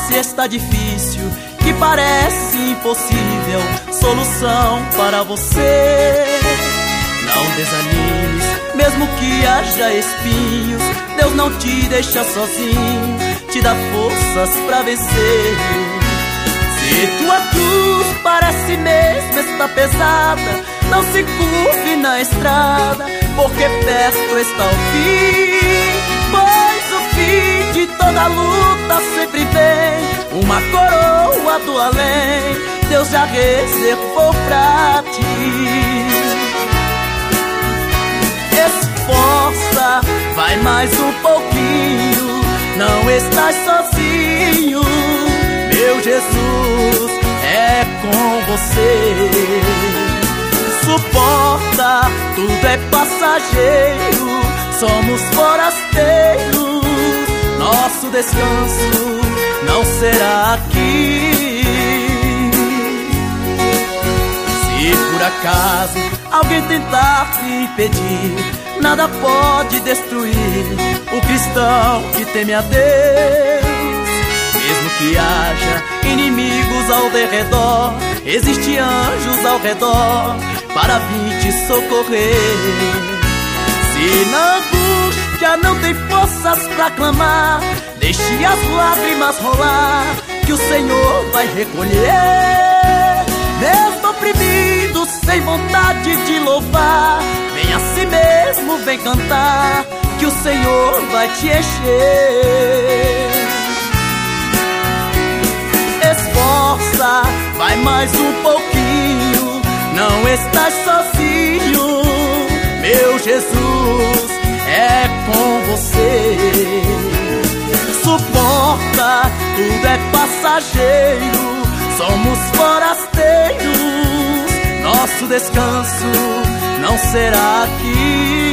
Se está difícil, que parece impossível, solução para você. Não desanimes, mesmo que haja espinhos, Deus não te deixa sozinho, te dá forças pra vencer. Se tua cruz parece mesmo estar pesada, não se curve na estrada, porque perto está o fim. Pois o fim de toda luta sempre vem, uma coroa do além, Deus já reservou pra ti. Esforça, vai mais um pouquinho, não estás sozinho, meu Jesus é com você. Suporta, tudo é passageiro, somos forasteiros, nosso descanso não será aqui. Se por acaso alguém tentar te impedir, nada pode destruir o cristão que teme a Deus. Mesmo que haja inimigos ao derredor, existem anjos ao redor para vir te socorrer. Se na angústia não tem forças pra clamar, deixe as lágrimas rolar, que o Senhor vai recolher. Mesmo oprimido, sem vontade de louvar, vem a si mesmo, vem cantar, que o Senhor vai te encher. Esforça, vai mais um pouquinho, não estás sozinho, meu Jesus é com você. Suporta, tudo é passageiro, somos forasteiros, nosso descanso não será aqui.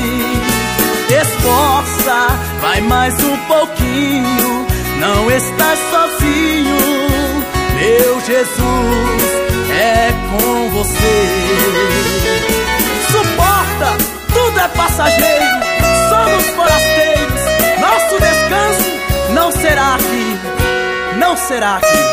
Esforça, vai mais um pouquinho, não estás sozinho, meu Jesus é com você. Suporta, tudo é passageiro, somos forasteiros, nosso descanso não será aqui, não será aqui.